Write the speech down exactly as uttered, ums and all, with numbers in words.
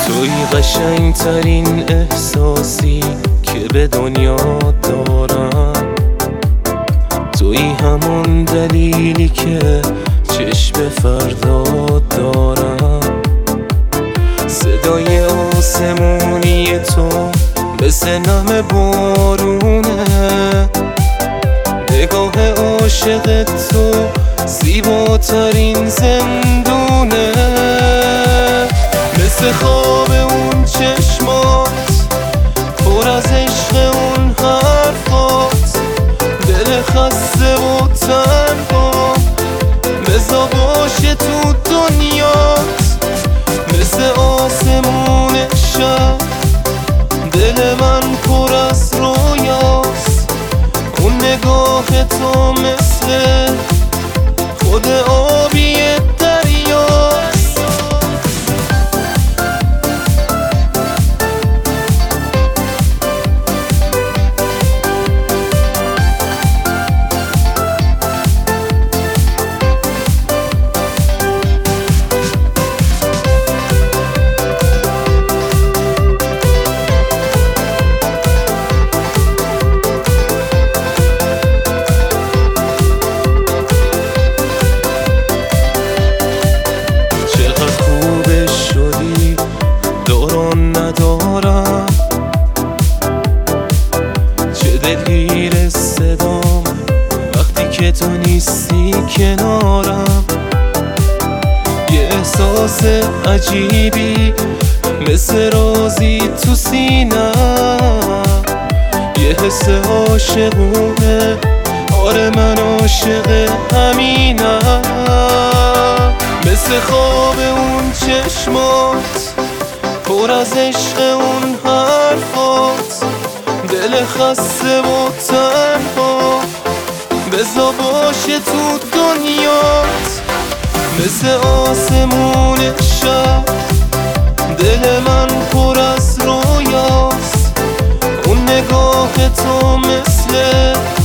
توی قشنگ ترین احساسی که به دنیا دارم، توی همون دلیلی که چشم فردا دارم. صدای آسمونی تو مثل نم بارونه، نگاه عاشق تو زیباترین زندونه. مثل خواب اون چشمات پر از عشق اون حرفات، دل خسته و تنها بزا باشه تو دنیات. مثل آسمون شب دل من پر از رویاست، اون نگاه تو مثل خود آبی دریاست. ندارم چه دلگیر صدام وقتی که تو نیستی کنارم. یه احساس عجیبی مثل رازی تو سینم، یه حس عاشقونه، آره من عاشق همینم. مثل خواب اون چشمات پر از عشق اون حرفات، دل خسته و تنها بزا باشه تو دنیات. مثل آسمون شب دل من پر از رویاست، اون نگاه تو مثل